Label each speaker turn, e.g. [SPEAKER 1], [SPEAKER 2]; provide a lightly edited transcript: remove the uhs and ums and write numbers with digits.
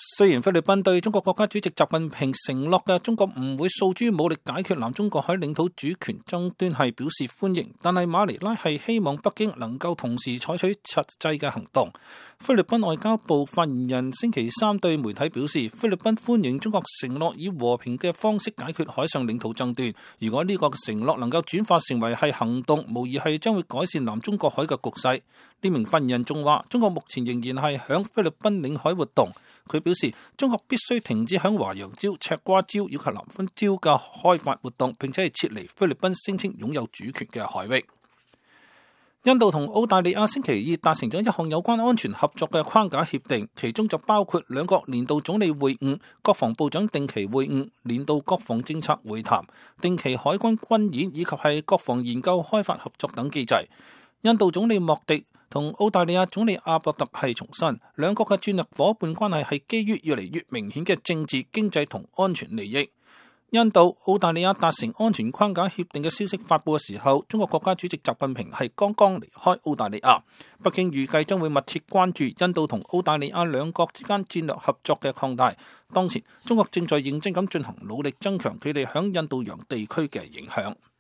[SPEAKER 1] 雖然菲律賓對中國國家主席習近平承諾嘅中國唔會訴諸武力解決南中國海領土主權爭端係表示歡迎，但係馬尼拉係希望北京能夠同時採取實際嘅行動。菲律賓外交部發言人星期三對媒體表示，菲律賓歡迎中國承諾以和平嘅方式解決海上領土爭端。如果呢個承諾能夠轉化成為係行動，無疑係將會改善南中國海嘅局勢。呢名發言人仲話，中國目前仍然係響菲律賓領海活動。佢表示，中國必須停止響華陽礁、赤瓜礁以及南分礁嘅開發活動，並且係撤離菲律賓聲稱擁有主權嘅海域。印度同澳大利亞星期二達成咗一項有關安全合作嘅框架協定，其中就包括兩國年度總理會晤、國防部長定期會晤、年度國防政策會談、定期海軍軍演以及係國防研究開發合作等機制。印度總理莫迪同澳大利亞總理阿博特係重申，兩國嘅戰略夥伴關係係基於越嚟越明顯嘅政治、經濟同安全利益。印度、澳大利亞達成安全框架協定嘅消息發佈嘅時候，中國國家主席習近平係剛剛離開澳大利亞。北京預計將會密切關注印度同澳大利亞兩國之間戰略合作嘅擴大。當前，中國正在認真咁進行努力，增強佢哋響印度洋地區嘅影響。